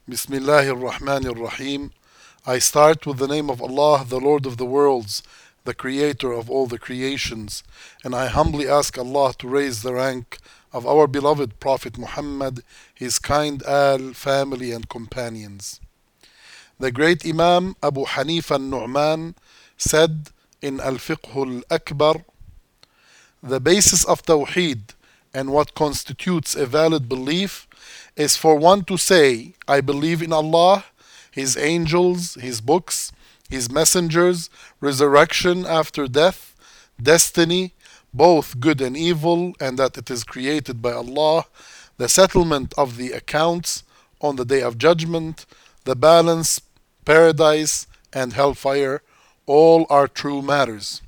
Bismillahir Rahmanir Rahim. I start with the name of Allah, the Lord of the worlds, the creator of all the creations, and I humbly ask Allah to raise the rank of our beloved Prophet Muhammad, his kind family and companions. The great Imam Abu Hanifa al-Nu'man said in Al-Fiqh al-Akbar, the basis of Tawheed and what constitutes a valid belief is for one to say, I believe in Allah, His angels, His books, His messengers, resurrection after death, destiny, both good and evil, and that it is created by Allah, the settlement of the accounts on the day of judgment, the balance, paradise, and hellfire, all are true matters.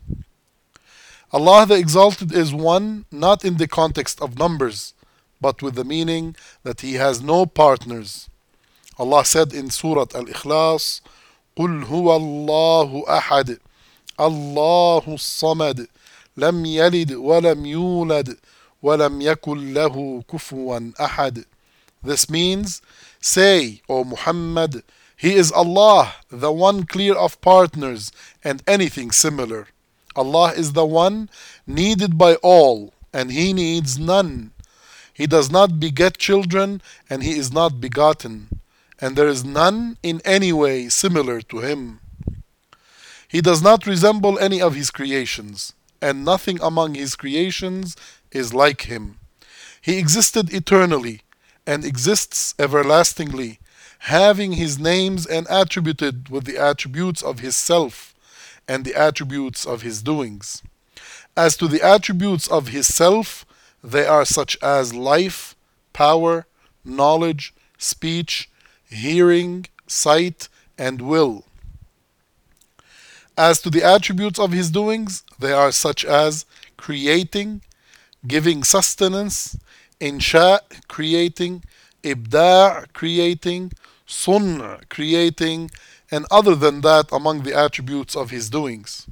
Allah the Exalted is one, not in the context of numbers, but with the meaning that He has no partners. Allah said in Surah Al-Ikhlas, قُلْ هُوَ اللَّهُ أَحَدٌ اللَّهُ الصَّمَدُ لَمْ يَلِدْ وَلَمْ يُولَدْ وَلَمْ يَكُنْ لَهُ كُفُوًا أَحَدٌ. This means, say, O Muhammad, He is Allah, the one clear of partners and anything similar. Allah is the one needed by all, and He needs none. He does not beget children, and He is not begotten, and there is none in any way similar to Him. He does not resemble any of His creations, and nothing among His creations is like Him. He existed eternally, and exists everlastingly, having His names and attributed with the attributes of His self and the attributes of His doings. As to the attributes of His self, they are such as life, power, knowledge, speech, hearing, sight, and will. As to the attributes of His doings, they are such as creating, giving sustenance, insha, creating, ibda', creating, sun', creating, and other than that among the attributes of His doings.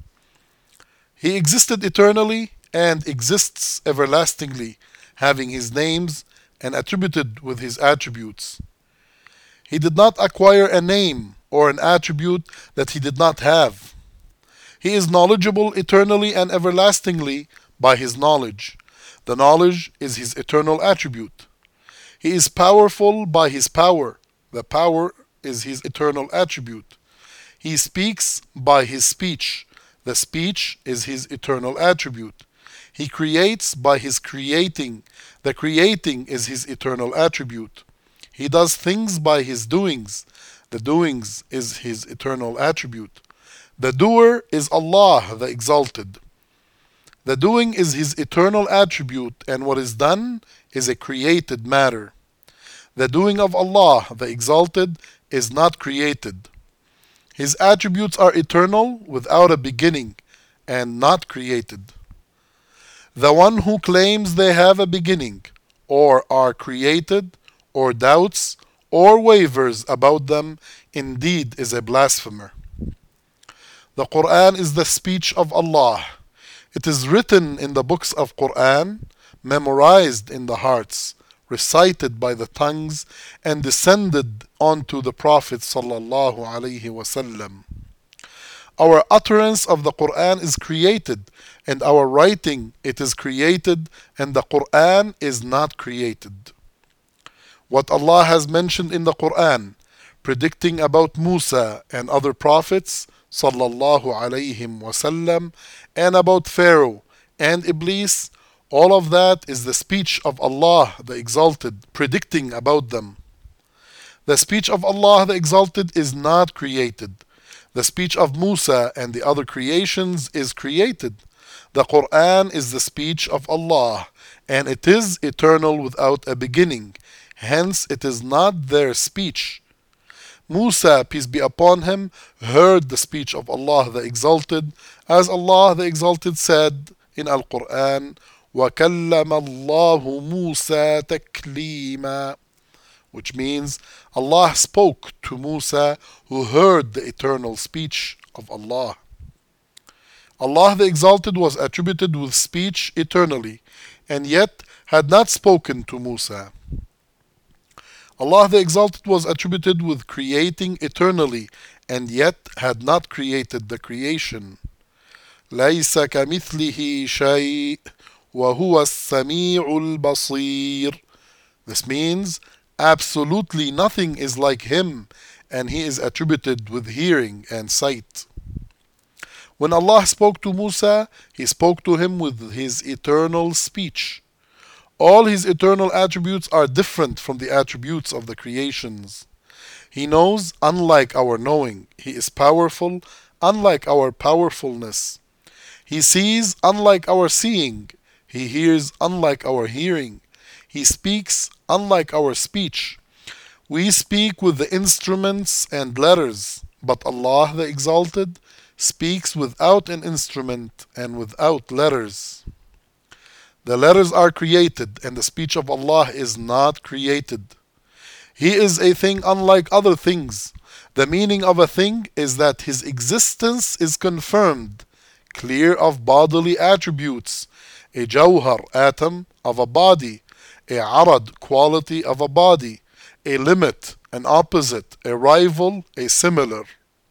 He existed eternally and exists everlastingly, having His names and attributed with His attributes. He did not acquire a name or an attribute that He did not have. He is knowledgeable eternally and everlastingly by His knowledge. The knowledge is His eternal attribute. He is powerful by His power. The power is His eternal attribute. He speaks by His speech. The speech is His eternal attribute. He creates by His creating. The creating is His eternal attribute. He does things by His doings. The doings is His eternal attribute. The doer is Allah the Exalted. The doing is His eternal attribute, and what is done is a created matter. The doing of Allah the Exalted is not created. His attributes are eternal without a beginning and not created. The one who claims they have a beginning, or are created, or doubts, or wavers about them, indeed is a blasphemer. The Quran is the speech of Allah. It is written in the books of Quran, memorized in the hearts, recited by the tongues, and descended onto the Prophet sallallahu alaihi wasallam. Our utterance of the Quran is created, and our writing it is created, and the Quran is not created. What Allah has mentioned in the Quran, predicting about Musa and other prophets sallallahu alaihi wasallam, and about Pharaoh and Iblis, all of that is the speech of Allah the Exalted, predicting about them. The speech of Allah the Exalted is not created. The speech of Musa and the other creations is created. The Quran is the speech of Allah, and it is eternal without a beginning. Hence, it is not their speech. Musa, peace be upon him, heard the speech of Allah the Exalted, as Allah the Exalted said in Al-Quran, وَكَلَّمَ اللَّهُ مُوسَى تَكْلِيمًا, which means Allah spoke to Musa, who heard the eternal speech of Allah. Allah the Exalted was attributed with speech eternally, and yet had not spoken to Musa. Allah the Exalted was attributed with creating eternally and yet had not created the creation. ليس كمثله شيء وهو السميع البصير. This means absolutely nothing is like him, and he is attributed with hearing and sight. When Allah spoke to Musa, he spoke to him with his eternal speech. All his eternal attributes are different from the attributes of the creations. He knows unlike our knowing. He is powerful unlike our powerfulness. He sees unlike our seeing. He hears unlike our hearing. He speaks unlike our speech. We speak with the instruments and letters, but Allah the Exalted speaks without an instrument and without letters. The letters are created, and the speech of Allah is not created. He is a thing unlike other things. The meaning of a thing is that his existence is confirmed, clear of bodily attributes, a jawhar, atom of a body, a arad, quality of a body, a limit, an opposite, a rival, a similar.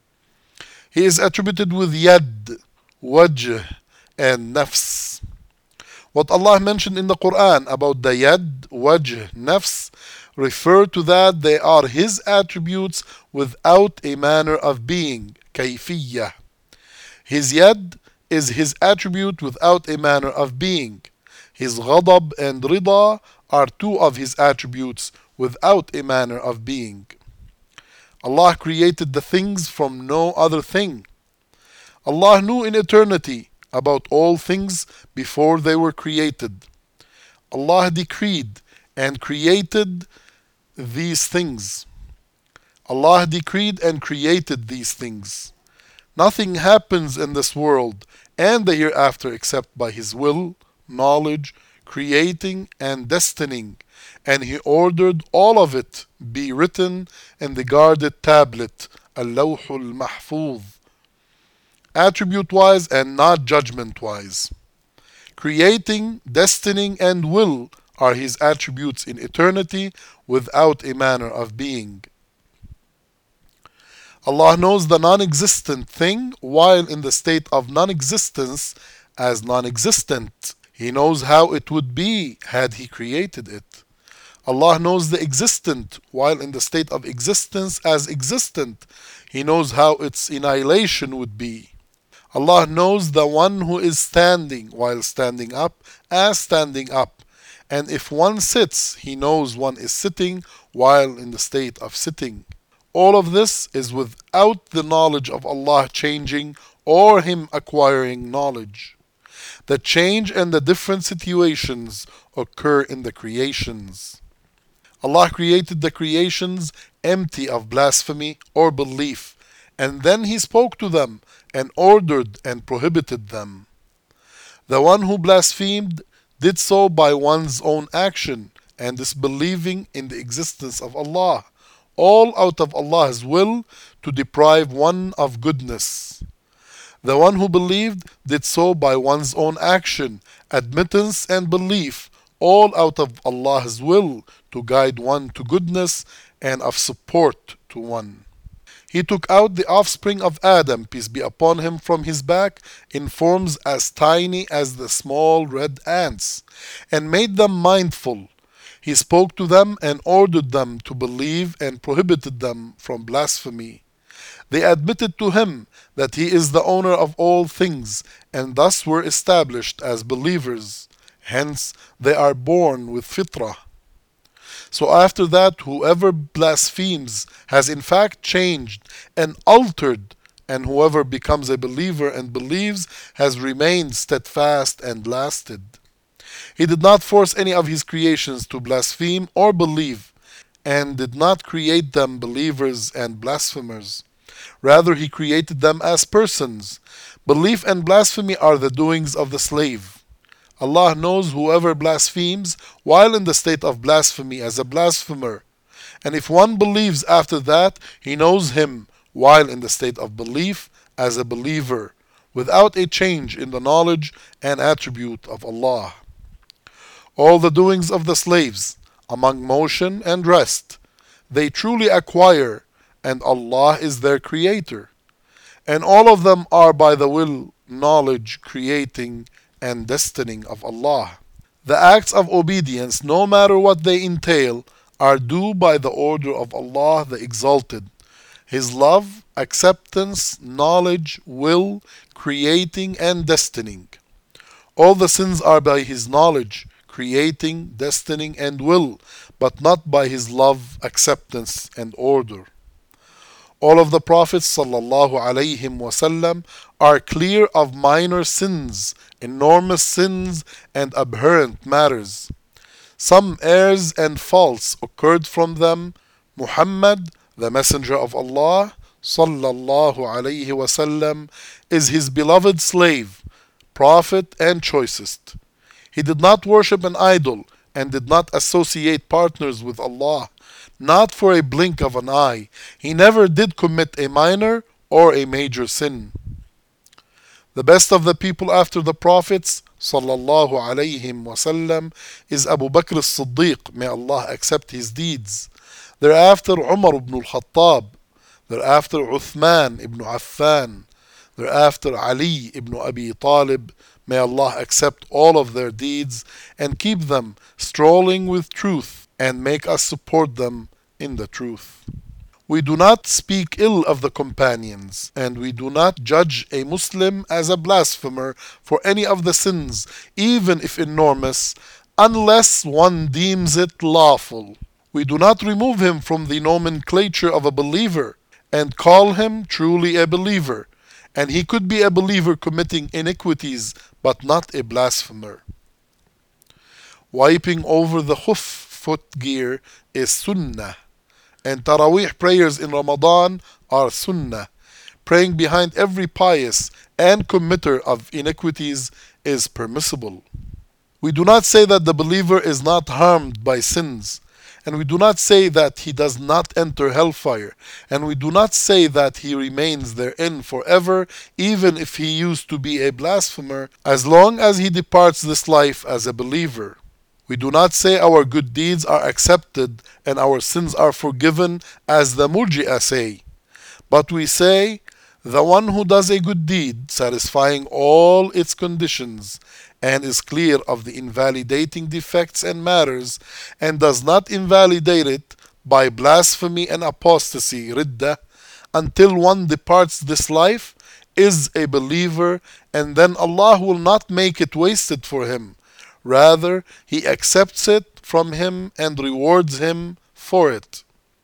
He is attributed with yad, wajh, and nafs. What Allah mentioned in the Quran about the yad, wajh, nafs refer to that they are His attributes without a manner of being, kayfiyyah. His yad is His attribute without a manner of being. His ghadab and rida are two of His attributes without a manner of being. Allah created the things from no other thing. Allah knew in eternity about all things before they were created. Allah decreed and created these things. Allah decreed and created these things. Nothing happens in this world and the hereafter except by His will, knowledge, creating, and destining, and He ordered all of it be written in the guarded tablet, Al-Lawhul Mahfuz, attribute-wise and not judgment-wise. Creating, destining, and will are His attributes in eternity without a manner of being. Allah knows the non-existent thing while in the state of non-existence as non-existent. He knows how it would be had He created it. Allah knows the existent while in the state of existence as existent. He knows how its annihilation would be. Allah knows the one who is standing while standing up as standing up. And if one sits, He knows one is sitting while in the state of sitting. All of this is without the knowledge of Allah changing or Him acquiring knowledge. The change and the different situations occur in the creations. Allah created the creations empty of blasphemy or belief, and then He spoke to them and ordered and prohibited them. The one who blasphemed did so by one's own action and disbelieving in the existence of Allah, all out of Allah's will to deprive one of goodness. The one who believed did so by one's own action, admittance and belief, all out of Allah's will to guide one to goodness and of support to one. He took out the offspring of Adam, peace be upon him, from his back in forms as tiny as the small red ants, and made them mindful. He spoke to them and ordered them to believe and prohibited them from blasphemy. They admitted to Him that He is the owner of all things, and thus were established as believers. Hence, they are born with fitrah. So after that, whoever blasphemes has in fact changed and altered, and whoever becomes a believer and believes has remained steadfast and lasted. He did not force any of His creations to blaspheme or believe, and did not create them believers and blasphemers. Rather, He created them as persons. Belief and blasphemy are the doings of the slave. Allah knows whoever blasphemes while in the state of blasphemy as a blasphemer. And if one believes after that, He knows him while in the state of belief as a believer, without a change in the knowledge and attribute of Allah. All the doings of the slaves, among motion and rest, they truly acquire, and Allah is their creator. And all of them are by the will, knowledge, creating, and destining of Allah. The acts of obedience, no matter what they entail, are due by the order of Allah the Exalted. His love, acceptance, knowledge, will, creating, and destining. All the sins are by His knowledge, creating, destining, and will, but not by His love, acceptance, and order. All of the Prophets ﷺ are clear of minor sins, enormous sins, and abhorrent matters. Some errors and faults occurred from them. Muhammad, the Messenger of Allah ﷺ, is His beloved slave, prophet, and choicest. He did not worship an idol and did not associate partners with Allah, not for a blink of an eye. He never did commit a minor or a major sin. The best of the people after the Prophets sallallahu alayhi wasallam is Abu Bakr as-Siddiq, may Allah accept his deeds. Thereafter Umar ibn al-Khattab. Thereafter Uthman ibn Affan. Thereafter Ali ibn Abi Talib. May Allah accept all of their deeds and keep them strolling with truth and make us support them in the truth. We do not speak ill of the companions, and we do not judge a Muslim as a blasphemer for any of the sins, even if enormous, unless one deems it lawful. We do not remove him from the nomenclature of a believer and call him truly a believer, and he could be a believer committing iniquities but not a blasphemer. Wiping over the hoof footgear is sunnah, and Taraweeh prayers in Ramadan are sunnah. Praying behind every pious and committer of iniquities is permissible. We do not say that the believer is not harmed by sins, and we do not say that he does not enter hellfire, and we do not say that he remains therein forever, even if he used to be a blasphemer, as long as he departs this life as a believer. We do not say our good deeds are accepted and our sins are forgiven, as the Murji'ah say, but we say, the one who does a good deed, satisfying all its conditions, and is clear of the invalidating defects and matters, and does not invalidate it by blasphemy and apostasy, riddah, until one departs this life, is a believer, and then Allah will not make it wasted for him. Rather, He accepts it from him and rewards him for it.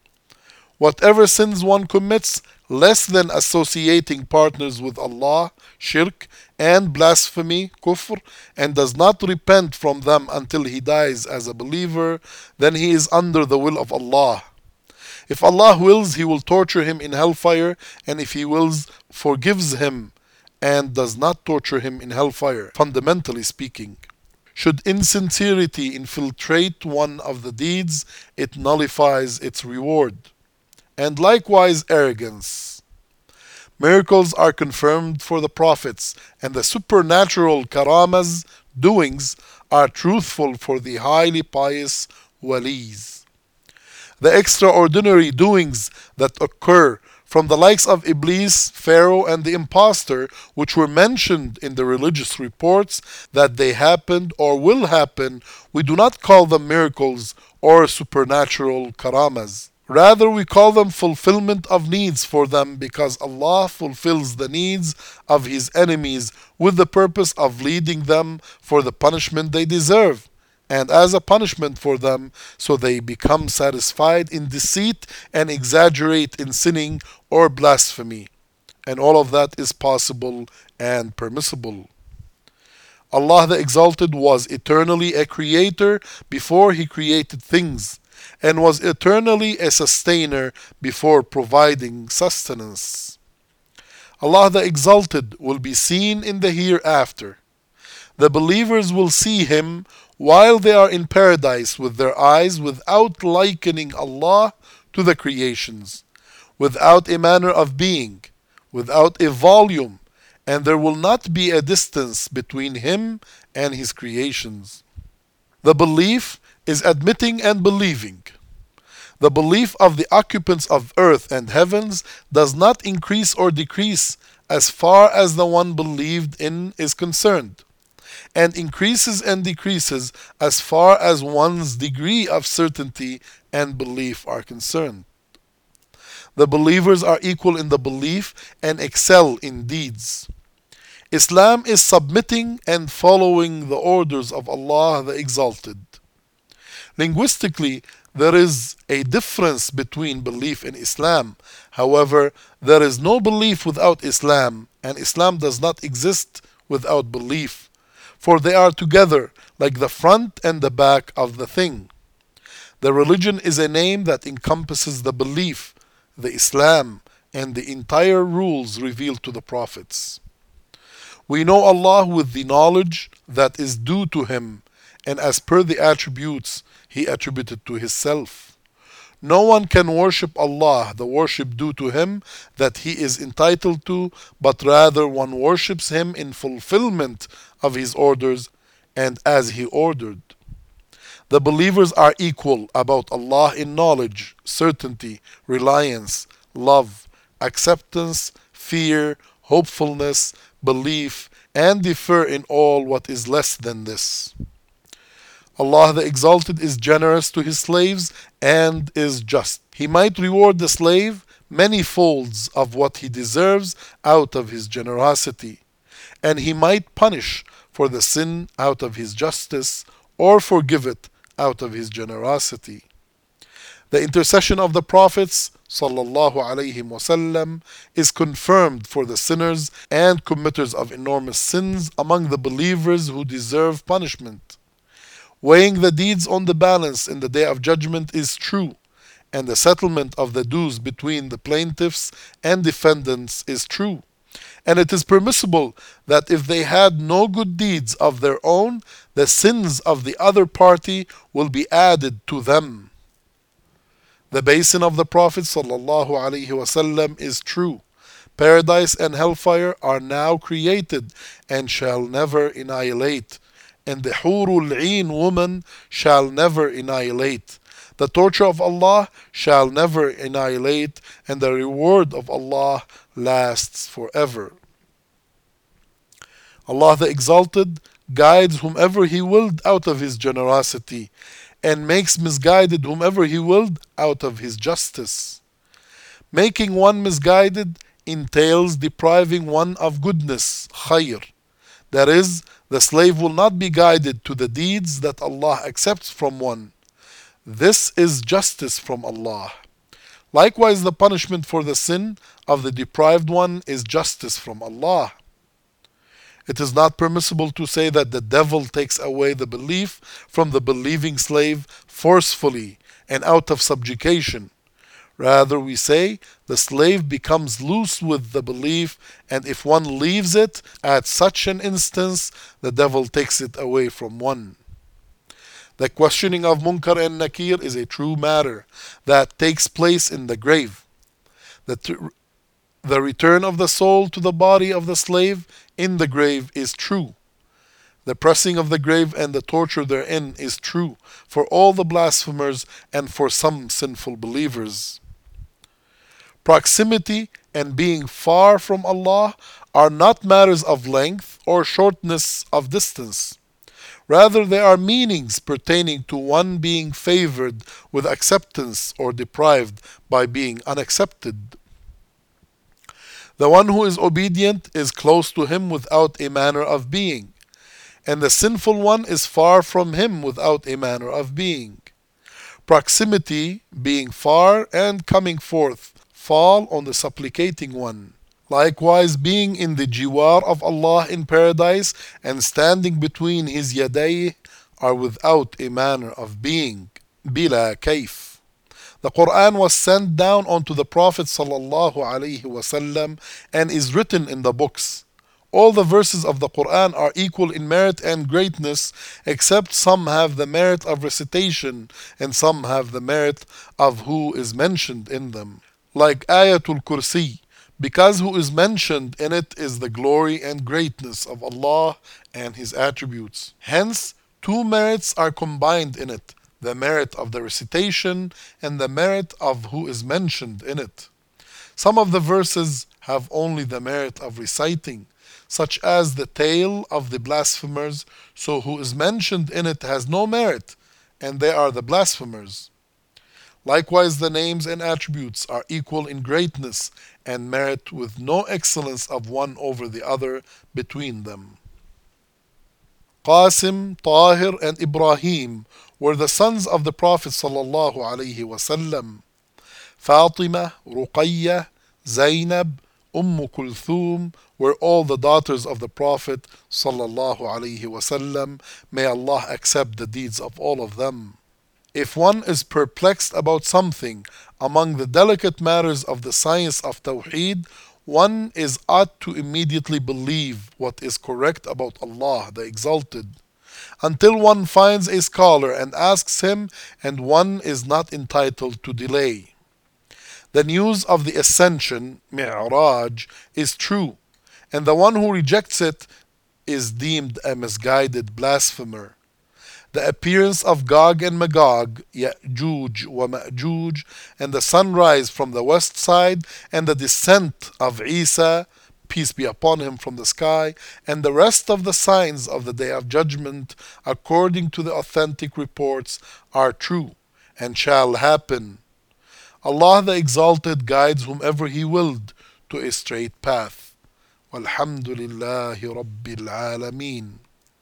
Whatever sins one commits, less than associating partners with Allah, shirk, and blasphemy, kufr, and does not repent from them until he dies as a believer, then he is under the will of Allah. If Allah wills, He will torture him in hellfire, and if He wills, forgives him and does not torture him in hellfire, fundamentally speaking. Should insincerity infiltrate one of the deeds, it nullifies its reward. And likewise arrogance. Miracles are confirmed for the prophets, and the supernatural karamas, doings, are truthful for the highly pious walis. The extraordinary doings that occur from the likes of Iblis, Pharaoh, and the impostor, which were mentioned in the religious reports that they happened or will happen, we do not call them miracles or supernatural karamas. Rather, we call them fulfillment of needs for them, because Allah fulfills the needs of His enemies with the purpose of leading them for the punishment they deserve, and as a punishment for them, so they become satisfied in deceit and exaggerate in sinning or blasphemy. And all of that is possible and permissible. Allah the Exalted was eternally a creator before He created things, and was eternally a sustainer before providing sustenance. Allah the Exalted will be seen in the hereafter. The believers will see Him while they are in paradise with their eyes, without likening Allah to the creations, without a manner of being, without a volume, and there will not be a distance between Him and His creations. The belief is admitting and believing. The belief of the occupants of earth and heavens does not increase or decrease as far as the one believed in is concerned, and increases and decreases as far as one's degree of certainty and belief are concerned. The believers are equal in the belief and excel in deeds. Islam is submitting and following the orders of Allah the Exalted. Linguistically, there is a difference between belief in Islam. However, there is no belief without Islam, and Islam does not exist without belief, for they are together like the front and the back of the thing. The religion is a name that encompasses the belief, the Islam, and the entire rules revealed to the prophets. We know Allah with the knowledge that is due to Him, and as per the attributes He attributed to Himself. No one can worship Allah, the worship due to Him that He is entitled to, but rather one worships Him in fulfillment of His orders and as He ordered. The believers are equal about Allah in knowledge, certainty, reliance, love, acceptance, fear, hopefulness, belief, and differ in all what is less than this. Allah the Exalted is generous to His slaves and is just. He might reward the slave many folds of what he deserves out of His generosity, and He might punish for the sin out of His justice or forgive it out of His generosity. The intercession of the prophets sallallahu alaihi wasallam is confirmed for the sinners and committers of enormous sins among the believers who deserve punishment. Weighing the deeds on the balance in the day of judgment is true, and the settlement of the dues between the plaintiffs and defendants is true. And it is permissible that if they had no good deeds of their own, the sins of the other party will be added to them. The basin of the Prophet ﷺ is true. Paradise and hellfire are now created and shall never annihilate, and the Hurul Ain woman shall never annihilate. The torture of Allah shall never annihilate, and the reward of Allah lasts forever. Allah the Exalted guides whomever He willed out of His generosity, and makes misguided whomever He willed out of His justice. Making one misguided entails depriving one of goodness, khayr. That is, the slave will not be guided to the deeds that Allah accepts from one. This is justice from Allah. Likewise, the punishment for the sin of the deprived one is justice from Allah. It is not permissible to say that the devil takes away the belief from the believing slave forcefully and out of subjugation. Rather, we say the slave becomes loose with the belief, and if one leaves it at such an instance, the devil takes it away from one. The questioning of Munkar and Nakir is a true matter that takes place in the grave. The return of the soul to the body of the slave in the grave is true. The pressing of the grave and the torture therein is true for all the blasphemers and for some sinful believers. Proximity and being far from Allah are not matters of length or shortness of distance. Rather, they are meanings pertaining to one being favored with acceptance or deprived by being unaccepted. The one who is obedient is close to Him without a manner of being, and the sinful one is far from Him without a manner of being. Proximity, being far, and coming forth fall on the supplicating one. Likewise, being in the jiwar of Allah in paradise and standing between His yadayh are without a manner of being. Bila kayf. The Quran was sent down unto the Prophet ﷺ and is written in the books. All the verses of the Quran are equal in merit and greatness, except some have the merit of recitation and some have the merit of who is mentioned in them. Like Ayatul Kursi, because who is mentioned in it is the glory and greatness of Allah and His attributes. Hence, two merits are combined in it, the merit of the recitation, and the merit of who is mentioned in it. Some of the verses have only the merit of reciting, such as the tale of the blasphemers, so who is mentioned in it has no merit, and they are the blasphemers. Likewise, the names and attributes are equal in greatness and merit, with no excellence of one over the other between them. Qasim, Tahir, and Ibrahim were the sons of the Prophet sallallahu alaihi wasallam. Fatima, Ruqayya, Zainab, Kulthum were all the daughters of the Prophet sallallahu alaihi wasallam. May Allah accept the deeds of all of them. If one is perplexed about something among the delicate matters of the science of Tawheed, one is ought to immediately believe what is correct about Allah the Exalted, until one finds a scholar and asks him, and one is not entitled to delay. The news of the ascension, Mi'raj, is true, and the one who rejects it is deemed a misguided blasphemer. The appearance of Gog and Magog, Ya'juj wa Ma'juj, and the sunrise from the west side, and the descent of Isa, peace be upon him, from the sky, and the rest of the signs of the Day of Judgment, according to the authentic reports, are true and shall happen. Allah the Exalted guides whomever He willed to a straight path. Walhamdulillahi Rabbil Alameen.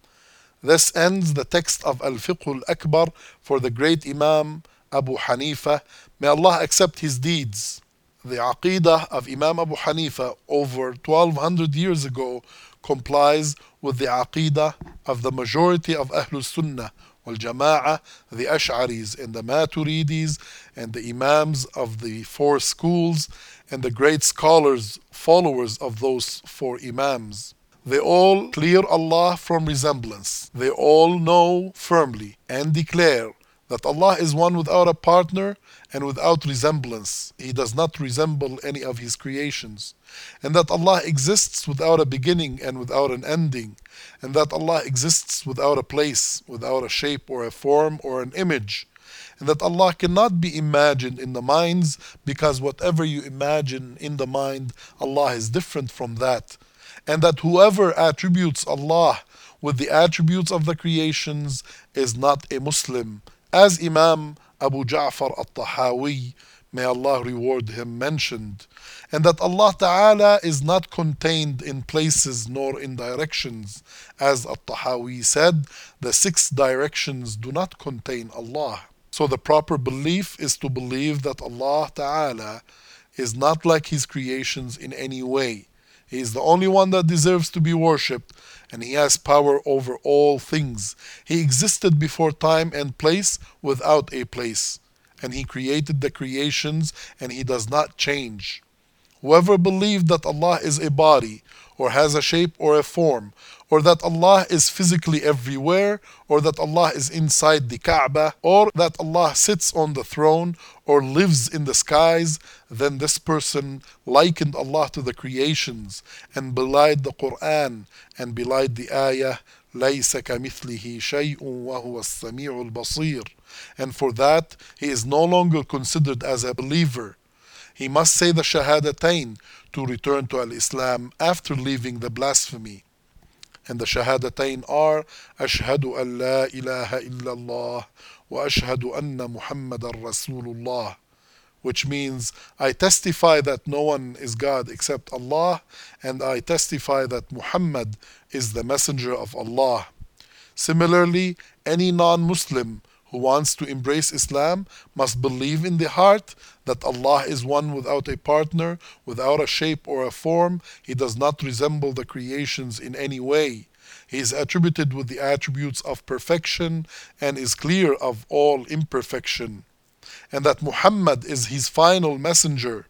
This ends the text of Al-Fiqh al-Akbar for the great Imam Abu Hanifa. May Allah accept his deeds. The Aqidah of Imam Abu Hanifa over 1200 years ago complies with the Aqidah of the majority of Ahlul Sunnah wal Jama'ah, the Ash'aris and the Maturidis, and the Imams of the four schools, and the great scholars, followers of those four Imams. They all clear Allah from resemblance. They all know firmly and declare that Allah is one without a partner and without resemblance. He does not resemble any of His creations. And that Allah exists without a beginning and without an ending. And that Allah exists without a place, without a shape or a form or an image. And that Allah cannot be imagined in the minds, because whatever you imagine in the mind, Allah is different from that. And that whoever attributes Allah with the attributes of the creations is not a Muslim, as Imam Abu Ja'far al-Tahawi, may Allah reward him, mentioned. And that Allah Ta'ala is not contained in places nor in directions, as al-Tahawi said, the 6 directions do not contain Allah. So the proper belief is to believe that Allah Ta'ala is not like His creations in any way. He is the only one that deserves to be worshipped, and He has power over all things. He existed before time and place without a place, and He created the creations, and He does not change. Whoever believed that Allah is a body, or has a shape or a form, or that Allah is physically everywhere, or that Allah is inside the Kaaba, or that Allah sits on the throne, or lives in the skies, then this person likened Allah to the creations, and belied the Quran, and belied the ayah, لَيْسَ كَمِثْلِهِ شَيْءٌ وَهُوَ السَّمِيعُ الْبَصِيرُ. And for that, he is no longer considered as a believer. He must say the Shahadatain to return to Al-Islam after leaving the blasphemy. And the Shahadatain are أشهد أن لا إله إلا الله وأشهد أن محمد رسول الله, which means I testify that no one is God except Allah, and I testify that Muhammad is the messenger of Allah. Similarly, any non-Muslim who wants to embrace Islam must believe in the heart that Allah is one without a partner, without a shape or a form. He does not resemble the creations in any way. He is attributed with the attributes of perfection and is clear of all imperfection. And that Muhammad is His final messenger.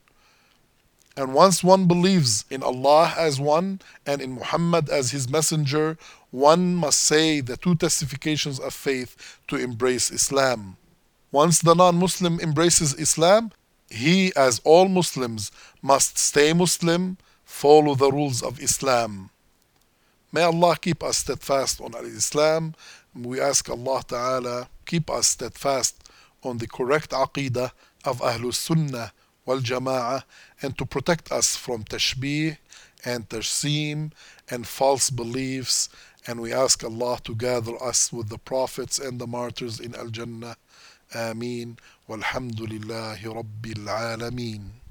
And once one believes in Allah as one and in Muhammad as His messenger, one must say the 2 testifications of faith to embrace Islam. Once the non-Muslim embraces Islam, he, as all Muslims, must stay Muslim, follow the rules of Islam. May Allah keep us steadfast on Islam. We ask Allah Ta'ala keep us steadfast on the correct aqidah of Ahlul Sunnah wal Jama'ah, and to protect us from tashbih and tajseem and false beliefs. And we ask Allah to gather us with the prophets and the martyrs in Al Jannah. Ameen. Walhamdulillahi Rabbil Alameen.